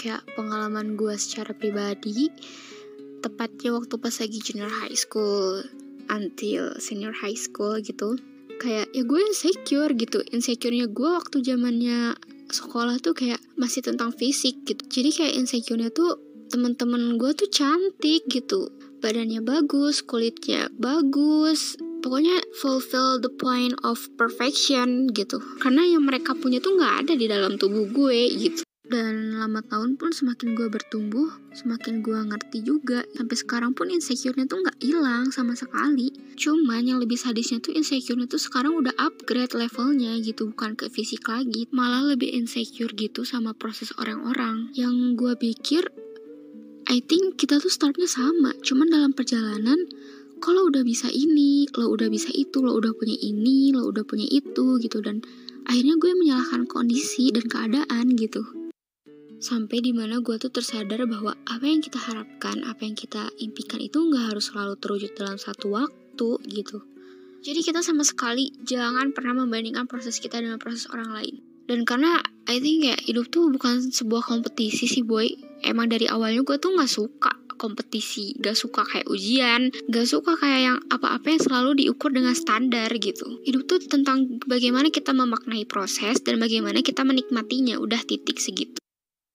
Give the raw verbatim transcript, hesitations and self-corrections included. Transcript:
kayak pengalaman gue secara pribadi, tepatnya waktu pas lagi junior high school until senior high school gitu. Kayak ya gue insecure gitu. Insecure-nya gue waktu zamannya sekolah tuh kayak masih tentang fisik gitu. Jadi kayak insecure-nya tuh teman-teman gue tuh cantik gitu, badannya bagus, kulitnya bagus, pokoknya fulfill the point of perfection gitu. Karena yang mereka punya tuh nggak ada di dalam tubuh gue gitu. Dan lama tahun pun semakin gue bertumbuh, semakin gue ngerti juga. Sampai sekarang pun insecure-nya tuh gak hilang sama sekali. Cuman yang lebih sadisnya tuh insecure-nya tuh sekarang udah upgrade levelnya gitu. Bukan ke fisik lagi, malah lebih insecure gitu sama proses orang-orang. Yang gue pikir, I think kita tuh startnya sama. Cuman dalam perjalanan, kalau udah bisa ini, lo udah bisa itu, lo udah punya ini, lo udah punya itu gitu. Dan akhirnya gue menyalahkan kondisi dan keadaan gitu. Sampai dimana gue tuh tersadar bahwa apa yang kita harapkan, apa yang kita impikan itu gak harus selalu terwujud dalam satu waktu gitu. Jadi kita sama sekali jangan pernah membandingkan proses kita dengan proses orang lain. Dan karena I think ya hidup tuh bukan sebuah kompetisi sih boy. Emang dari awalnya gue tuh gak suka kompetisi, gak suka kayak ujian, gak suka kayak yang apa-apa yang selalu diukur dengan standar gitu. Hidup tuh tentang bagaimana kita memaknai proses dan bagaimana kita menikmatinya, udah titik segitu.